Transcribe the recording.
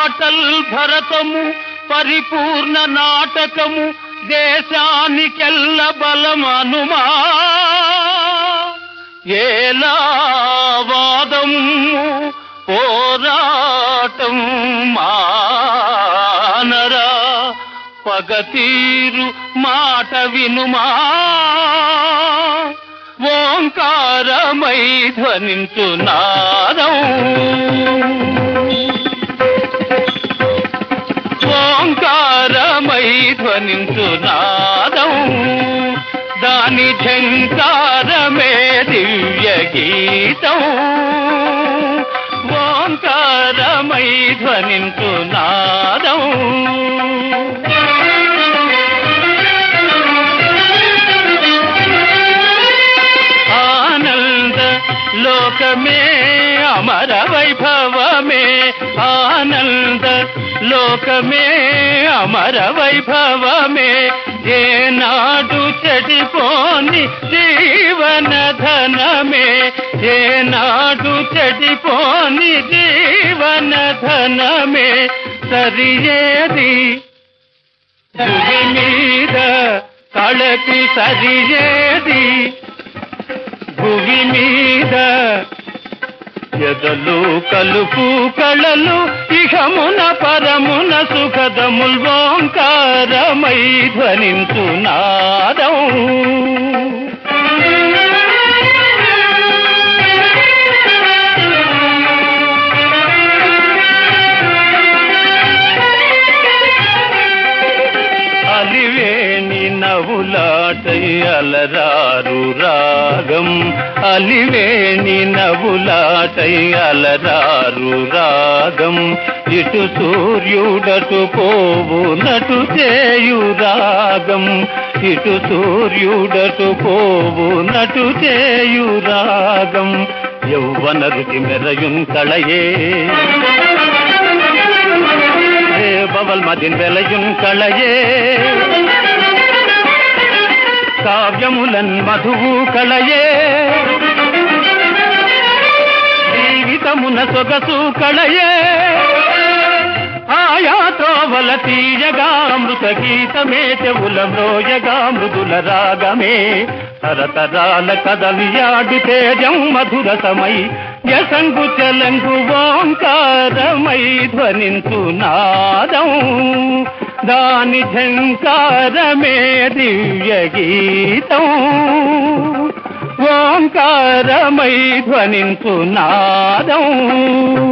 అటల్ భరతము పరిపూర్ణ నాటకము దేశానికెల్ల బలమనుమా ఏలా వాదము పోరాటం మానరా పగతీరు మాట వినుమా ఓంకారమై ధ్వనించు నాదం ఓంకారమై ధ్వనించు నాదం దాని ఝంకారమే దివ్య గీతం ఓంకారమై ధ్వనించు నాదం ఆనంద లోకమే అమర వైభవమే ఆనంద లోకమే అమర వైభవమే ఏనాడు చెడిపోని జీవన ధనమే ఏనాడు చెడిపోని జీవన ధనమే సరియేది భూమి మీద కళకి సరియేది భూమి మీద ఎదలు కలుపు కళలు ఇహమున పరమున సుఖదముల్ ఓంకారమై ధ్వనించు నాదం అలివేణి నవ్వులాటై అలరారు రాగం అలివేణి నవ్వులాటై అలరారు రాగం ఇటు సూర్యుడటు పోవునటు చేయు రాగం ఇటు సూర్యుడటు పోవునటు చేయు రాగం యౌవన రుచి మెరయున్ కళయే బవల్ మదిన్ వెలయున్ కళయే కావ్యములన్ మధువు కళయే జీవితమున సొగసు కళయే ఆయా త్రోవల తీయగా అమృత గీతమే చెవుల మ్రోయగా మృదుల రాగమే తరతరాల కదలియాడు తేజం మధురసమై యసంగు చలంగు ఓంకారమై ధ్వనించు నాదం దాని ఝంకారమే దివ్య గీతం ఓంకారమై ధ్వనించు నాదం